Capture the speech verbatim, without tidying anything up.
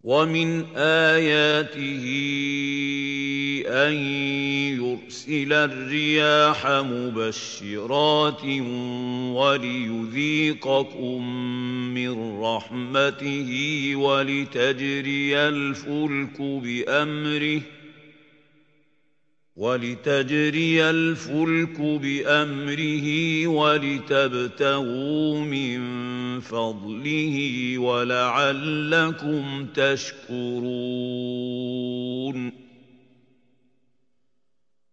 وَمِنْ آيَاتِهِ أَن يُرْسِلَ الرِّيَاحَ مُبَشِّرَاتٍ وَلِيُذِيقَكُم مِّن رَّحْمَتِهِ وَلِتَجْرِيَ الْفُلْكُ بِأَمْرِهِ وَلِتَجْرِيَ الْفُلْكُ بِأَمْرِهِ وَلِتَبْتَغُوا مِن فَضْلِهِ وَلَعَلَّكُمْ تَشْكُرُونَ